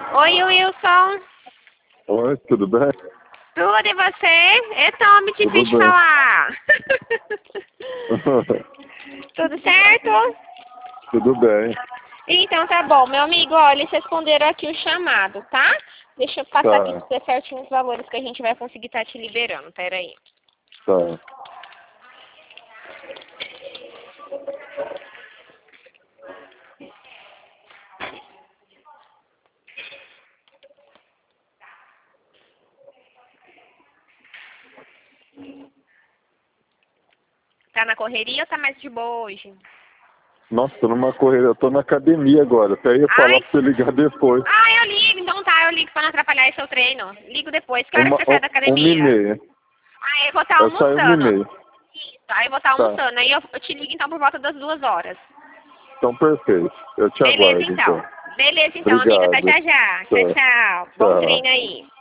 Oi, Wilson. Oi, tudo bem? Tudo e você? Então, me Tudo difícil bem. falar. Tudo certo? Tudo bem. Então tá bom, meu amigo, olha, eles responderam aqui o chamado, tá? Deixa eu passar aqui Tá, pra você certinho os valores que a gente vai conseguir estar te liberando, peraí. tá. Tá na correria ou tá mais de boa hoje? Nossa, tô numa correria, eu tô na academia agora. Até ia falar Ai, pra você ligar depois. eu ligo, então tá, eu ligo pra não atrapalhar esse seu treino. Ligo depois, que horas Uma, você sai da uma e academia? meia. Ah, eu vou estar Eu saio 1h30. almoçando. Isso, aí eu vou estar Tá, almoçando, aí eu te ligo então por volta das 2 horas. então perfeito. Eu te Beleza aguardo então. então. Beleza então, amiga, até Obrigado. já já. Tchau, Tchau. tchau. Bom treino Tchau. aí.